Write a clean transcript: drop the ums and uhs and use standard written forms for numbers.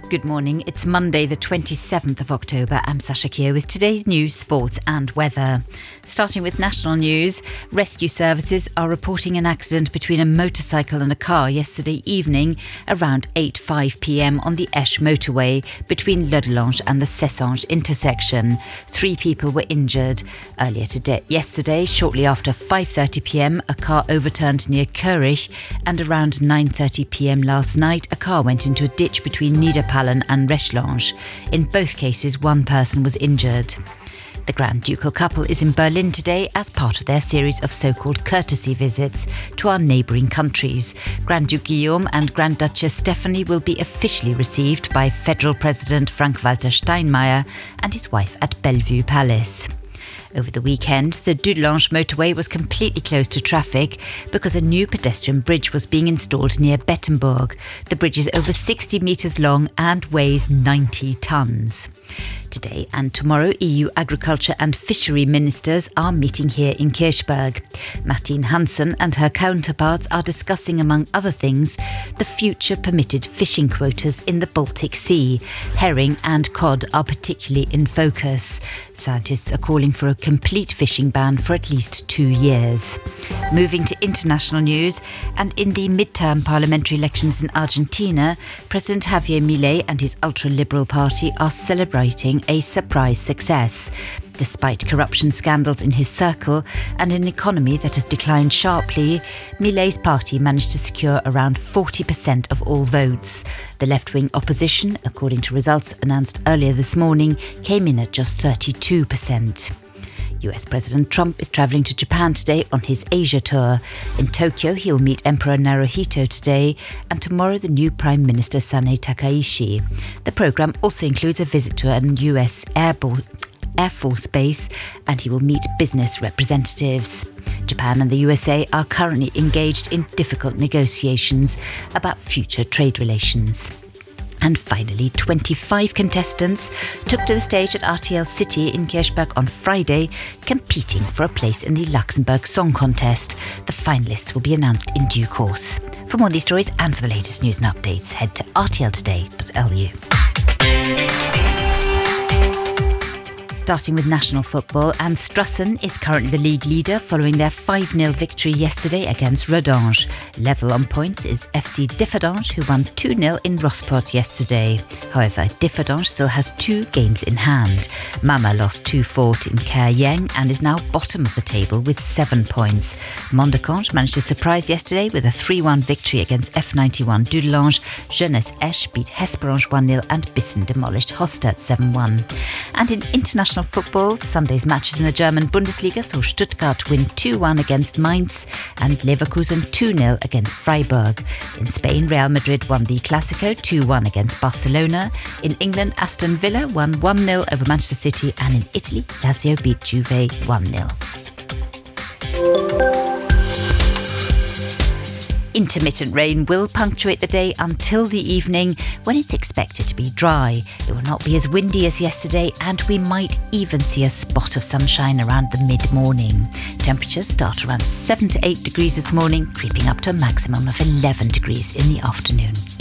Good morning. It's Monday, the 27th of October. I'm Sasha Keogh with today's news, sports and weather. Starting with national news, rescue services are reporting an accident between a motorcycle and a car yesterday evening around 8:05 p.m. on the Esch motorway between Le Delange and the Cessange intersection. 3 people were injured. Earlier yesterday, shortly after 5:30 p.m, a car overturned near Körich, and around 9:30 p.m. last night, a car went into a ditch between Niederpallen and Reschlange. In both cases, 1 person was injured. The Grand Ducal couple is in Berlin today as part of their series of so-called courtesy visits to our neighbouring countries. Grand Duke Guillaume and Grand Duchess Stephanie will be officially received by Federal President Frank-Walter Steinmeier and his wife at Bellevue Palace. Over the weekend, the Dudelange motorway was completely closed to traffic because a new pedestrian bridge was being installed near Bettembourg. The bridge is over 60 metres long and weighs 90 tonnes. Today and tomorrow, EU agriculture and fishery ministers are meeting here in Kirchberg. Martine Hansen and her counterparts are discussing, among other things, the future permitted fishing quotas in the Baltic Sea. Herring and cod are particularly in focus. Scientists are calling for a complete fishing ban for at least 2 years. Moving to international news, and in the midterm parliamentary elections in Argentina, President Javier Milei and his ultra-liberal party are celebrating a surprise success. Despite corruption scandals in his circle and an economy that has declined sharply, Milei's party managed to secure around 40% of all votes. The left-wing opposition, according to results announced earlier this morning, came in at just 32%. US President Trump is travelling to Japan today on his Asia tour. In Tokyo, he will meet Emperor Naruhito today, and tomorrow the new Prime Minister Sanae Takaishi. The programme also includes a visit to an US Air Force base, and he will meet business representatives. Japan and the USA are currently engaged in difficult negotiations about future trade relations. And finally, 25 contestants took to the stage at RTL City in Kirchberg on Friday, competing for a place in the Luxembourg Song Contest. The finalists will be announced in due course. For more of these stories and for the latest news and updates, head to rtltoday.lu. Starting with national football, and Strussen is currently the league leader following their 5-0 victory yesterday against Rodange. Level on points is FC Differdange, who won 2-0 in Rossport yesterday. However, Differdange still has 2 games in hand. Mama lost 2-4 in Caerheng and is now bottom of the table with 7 points. Mondecange managed to surprise yesterday with a 3-1 victory against F91 Dudelange. Jeunesse Esch beat Hesperange 1-0 and Bissen demolished Hostert 7-1. And in international football, Sunday's matches in the German Bundesliga saw Stuttgart win 2-1 against Mainz and Leverkusen 2-0 against Freiburg. In Spain, Real Madrid won the Clásico 2-1 against Barcelona. In England, Aston Villa won 1-0 over Manchester City, and in Italy, Lazio beat Juve 1-0. Intermittent rain will punctuate the day until the evening, when it's expected to be dry. It will not be as windy as yesterday, and we might even see a spot of sunshine around the mid-morning. Temperatures start around 7 to 8 degrees this morning, creeping up to a maximum of 11 degrees in the afternoon.